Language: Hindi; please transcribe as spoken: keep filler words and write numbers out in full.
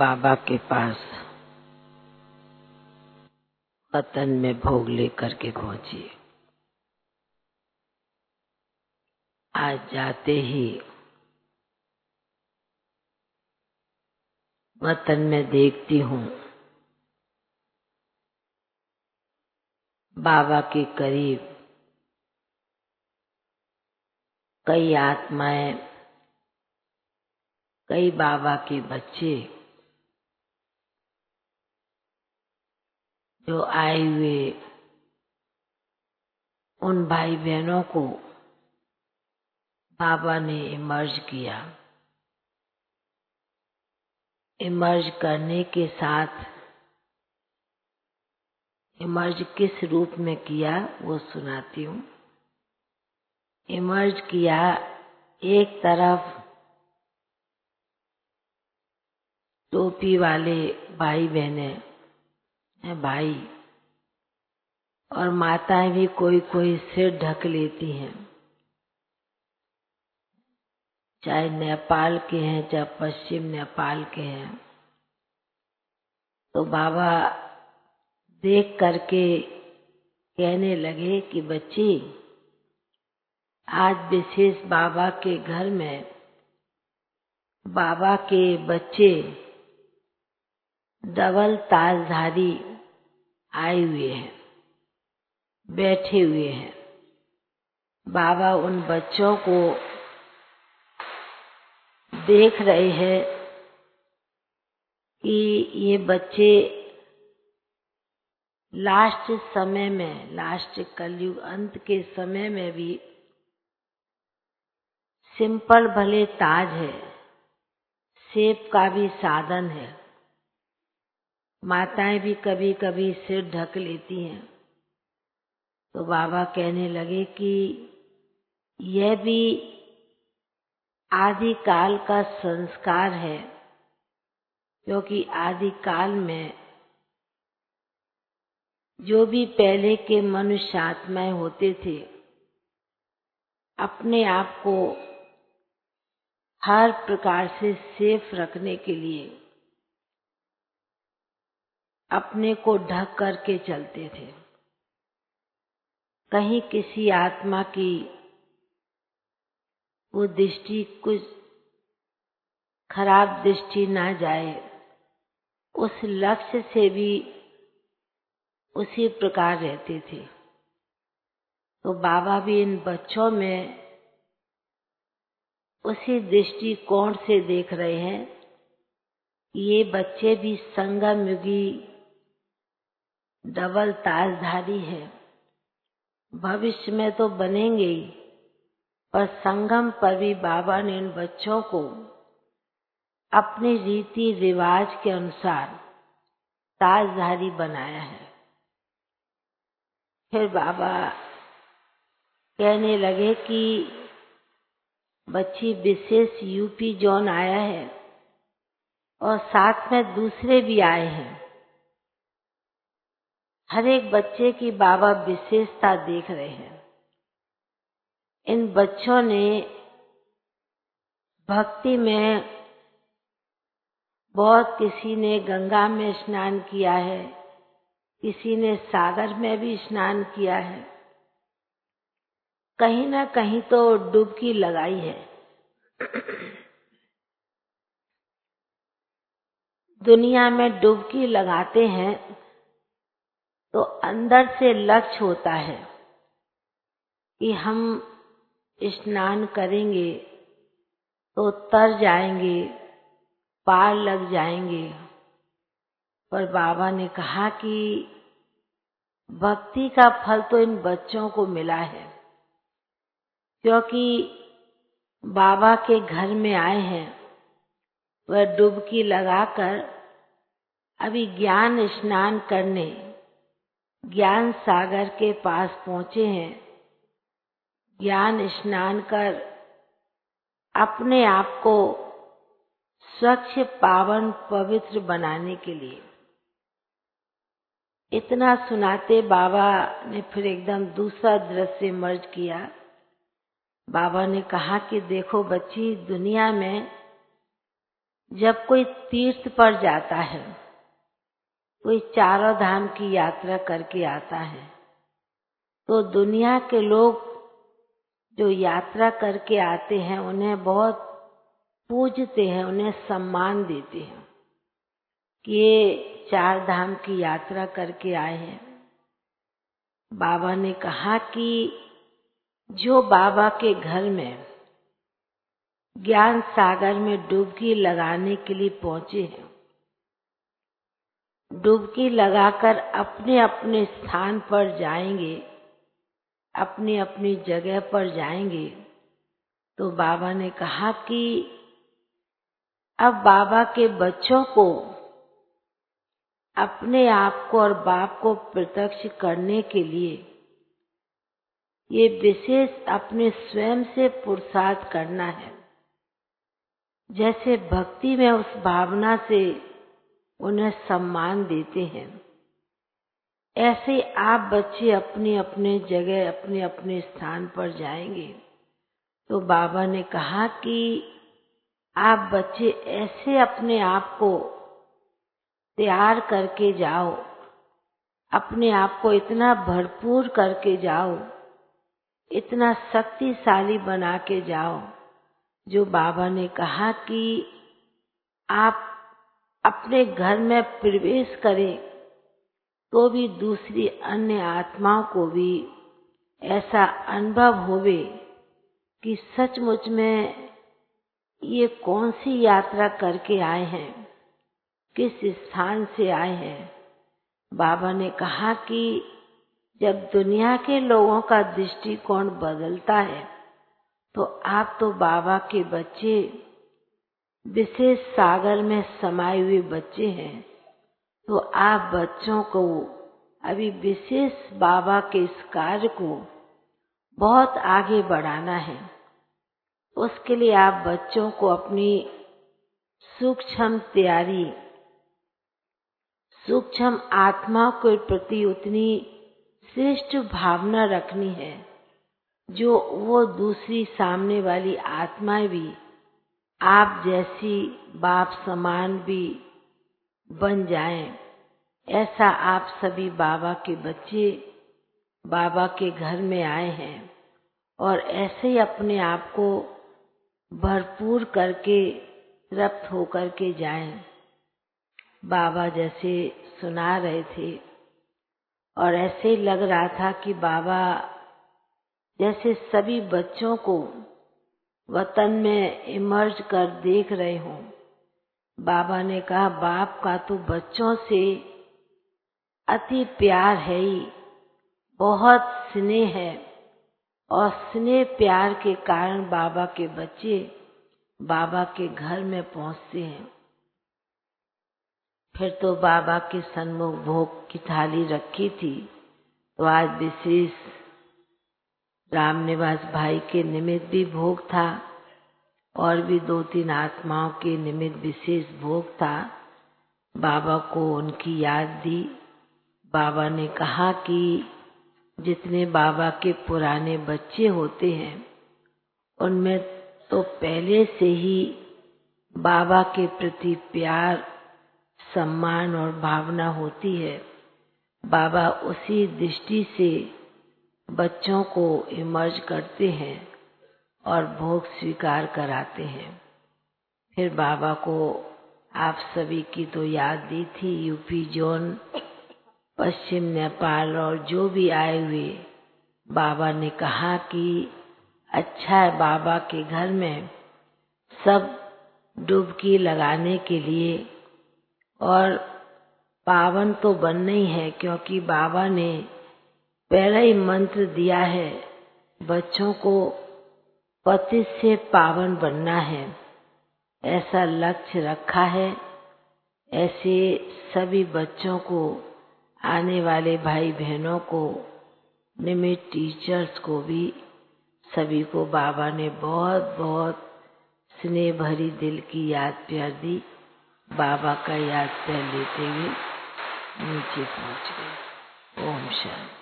बाबा के पास वतन में भोग लेकर के पहुंची। आज जाते ही वतन में देखती हूँ बाबा के करीब कई आत्माएं, कई बाबा के बच्चे जो आए हुए उन भाई बहनों को बाबा ने इमर्ज किया। इमर्ज करने के साथ इमर्ज किस रूप में किया वो सुनाती हूँ। इमर्ज किया, एक तरफ टोपी वाले भाई बहने हैं, भाई और माताएं भी कोई कोई सिर ढक लेती हैं, चाहे नेपाल के हैं चाहे पश्चिम नेपाल के हैं। तो बाबा देख करके कहने लगे कि बच्ची, आज विशेष बाबा के घर में बाबा के बच्चे डबल ताजधारी आए हुए हैं, बैठे हुए हैं। बाबा उन बच्चों को देख रहे हैं कि ये बच्चे लास्ट समय में, लास्ट कलयुग अंत के समय में भी सिंपल भले ताज है, सेब का भी साधन है। माताएं भी कभी कभी सिर ढक लेती हैं। तो बाबा कहने लगे कि यह भी आदि काल का संस्कार है, क्योंकि आदि काल में जो भी पहले के मनुष्य आत्माएं होते थे, अपने आप को हर प्रकार से सेफ रखने के लिए अपने को ढक करके चलते थे। कहीं किसी आत्मा की वो दृष्टि कुछ खराब दृष्टि ना जाए, उस लक्ष्य से भी उसी प्रकार रहते थे। तो बाबा भी इन बच्चों में उसी दृष्टिकोण से देख रहे हैं। ये बच्चे भी संगम युगी डबल ताजधारी है, भविष्य में तो बनेंगे ही, पर संगम पर भी बाबा ने इन बच्चों को अपने रीति रिवाज के अनुसार ताजधारी बनाया है। फिर बाबा कहने लगे कि बच्ची, विशेष यूपी जोन आया है और साथ में दूसरे भी आए हैं। हर एक बच्चे की बाबा विशेषता देख रहे हैं। इन बच्चों ने भक्ति में बहुत, किसी ने गंगा में स्नान किया है, किसी ने सागर में भी स्नान किया है, कहीं ना कहीं तो डुबकी लगाई है। दुनिया में डुबकी लगाते हैं तो अंदर से लक्ष्य होता है कि हम स्नान करेंगे तो तर जाएंगे, पार लग जाएंगे। पर बाबा ने कहा कि भक्ति का फल तो इन बच्चों को मिला है, क्योंकि बाबा के घर में आए हैं। वह डुबकी लगाकर अभी ज्ञान स्नान करने ज्ञान सागर के पास पहुंचे हैं। ज्ञान स्नान कर अपने आप को स्वच्छ, पावन, पवित्र बनाने के लिए। इतना सुनाते बाबा ने फिर एकदम दूसरा दृश्य मर्ज किया। बाबा ने कहा कि देखो बच्ची, दुनिया में जब कोई तीर्थ पर जाता है, कोई चारों धाम की यात्रा करके आता है, तो दुनिया के लोग जो यात्रा करके आते हैं उन्हें बहुत पूजते हैं, उन्हें सम्मान देते हैं कि ये चार धाम की यात्रा करके आए हैं। बाबा ने कहा कि जो बाबा के घर में ज्ञान सागर में डुबकी लगाने के लिए पहुंचे हैं, डुबकी लगाकर अपने अपने स्थान पर जाएंगे, अपनी अपनी जगह पर जाएंगे, तो बाबा ने कहा कि अब बाबा के बच्चों को अपने आप को और बाप को प्रत्यक्ष करने के लिए ये विशेष अपने स्वयं से पुरुषार्थ करना है। जैसे भक्ति में उस भावना से उन्हें सम्मान देते हैं, ऐसे आप बच्चे अपने अपने जगह अपने अपने स्थान पर जाएंगे। तो बाबा ने कहा कि आप बच्चे ऐसे अपने आप को तैयार करके जाओ, अपने आप को इतना भरपूर करके जाओ, इतना शक्तिशाली बना के जाओ, जो बाबा ने कहा कि आप अपने घर में प्रवेश करें तो भी दूसरी अन्य आत्माओं को भी ऐसा अनुभव होवे कि सचमुच में ये कौन सी यात्रा करके आए हैं, किस स्थान से आए हैं। बाबा ने कहा कि जब दुनिया के लोगों का दृष्टिकोण बदलता है तो आप तो बाबा के बच्चे, विशेष सागर में समाये हुए बच्चे हैं, तो आप बच्चों को अभी विशेष बाबा के इस कार्य को बहुत आगे बढ़ाना है। उसके लिए आप बच्चों को अपनी सूक्ष्म तैयारी, सूक्ष्म आत्मा के प्रति उतनी श्रेष्ठ भावना रखनी है जो वो दूसरी सामने वाली आत्माएं भी आप जैसी बाप समान भी बन जाएं। ऐसा आप सभी बाबा के बच्चे बाबा के घर में आए हैं और ऐसे ही अपने आप को भरपूर करके तृप्त होकर के जाएं। बाबा जैसे सुना रहे थे और ऐसे ही लग रहा था कि बाबा जैसे सभी बच्चों को वतन में इमर्ज कर देख रहे हों। बाबा ने कहा बाप का तो बच्चों से अति प्यार है ही, बहुत स्नेह है, और स्नेह प्यार के कारण बाबा के बच्चे बाबा के घर में पहुंचते हैं। फिर तो बाबा के सन्मुख भोग की थाली रखी थी, तो आज विशेष रामनिवास भाई के निमित्त भी भोग था और भी दो तीन आत्माओं के निमित्त विशेष भोग था। बाबा को उनकी याद दी। बाबा ने कहा कि जितने बाबा के पुराने बच्चे होते हैं उनमें तो पहले से ही बाबा के प्रति प्यार, सम्मान और भावना होती है। बाबा उसी दृष्टि से बच्चों को इमर्ज करते हैं और भोग स्वीकार कराते हैं। फिर बाबा को आप सभी की तो याद दी थी, यूपी जोन, पश्चिम नेपाल और जो भी आए हुए, बाबा ने कहा कि अच्छा है बाबा के घर में सब डुबकी लगाने के लिए, और पावन तो बनना ही है क्योंकि बाबा ने पहला ही मंत्र दिया है, बच्चों को पतित से पावन बनना है, ऐसा लक्ष्य रखा है। ऐसे सभी बच्चों को, आने वाले भाई बहनों को, निमित्त टीचर्स को भी, सभी को बाबा ने बहुत बहुत स्नेह भरी दिल की याद प्यार दी। बाबा का याद प्यार लेते हुए नीचे पहुंच गए। ओम शांति।